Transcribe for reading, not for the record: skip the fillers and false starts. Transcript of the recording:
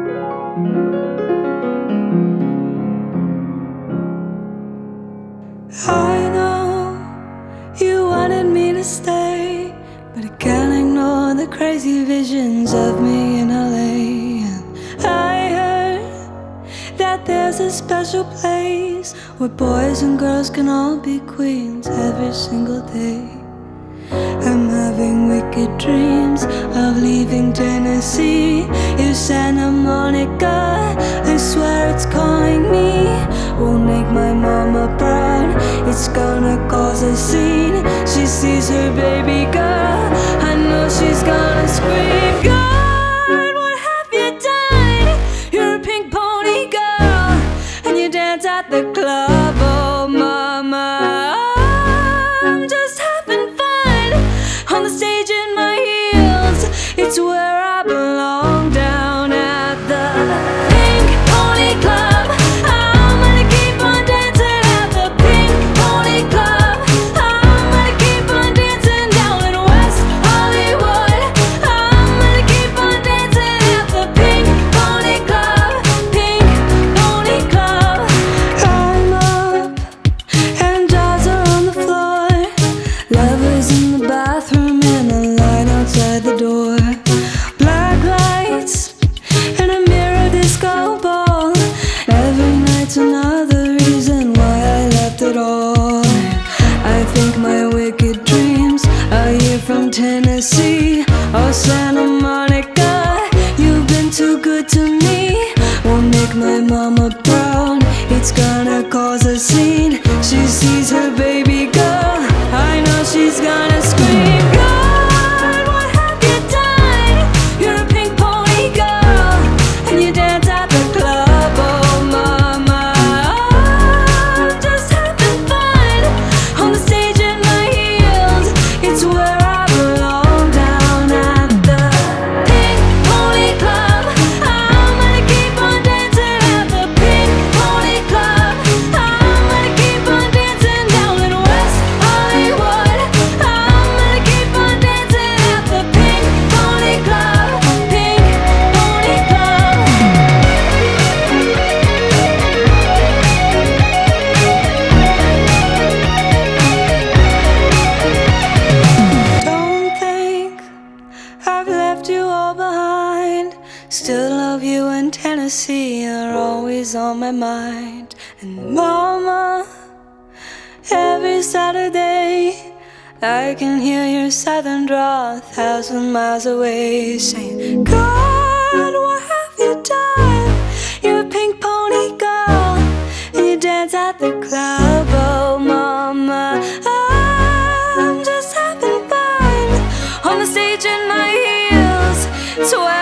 I know you wanted me to stay, but I can't ignore the crazy visions of me in LA. And I heard that there's a special place where boys and girls can all be queens every single day. I'm having wicked dreams of leaving Tennessee. If Santa Monica, I swear it's calling me, won't make my mama proud. It's gonna cause a scene. She sees her baby girl, I know she's gonna scream. God, what have you done? You're a pink pony girl, and you dance at the club. Oh mama, I'm just having fun on the stage in my heels. It's where I belong, down at the Pink Pony Club. I'm gonna keep on dancing at the Pink Pony Club. I'm gonna keep on dancing down in West Hollywood. I'm gonna keep on dancing at the Pink Pony Club. Pink Pony Club. I'm up and jaws are on the floor. Lovers in the bathroom and a light outside the door. Black lights and a mirror disco ball. Every night's another reason why I left it all. I think my wicked dreams are here from Tennessee or Santa Monica. You've been too good to me, won't make my mama proud. It's gonna cause a scene. She sees her baby girl, I know she's gonna scream. God, what have you done? You're a pink pony girl, and you dance at the club. Oh mama, I'm just having fun on the stage in my heels. It's where I belong, down at the Pink Pony Club. I'm gonna keep on dancing at the Pink Pony Club. I'm gonna keep on dancing down in West Hollywood. I'm gonna keep on dancing at the Pink Pony Club. Pink Pony Club. Don't think I've left you all behind. Still love you, and Tennessee are always on my mind. And mama, every Saturday I can hear your southern drawl 1,000 miles away, saying, God, what have you done? You're a pink pony girl, and you dance at the club. Oh mama, I'm just having fun on the stage in my heels. So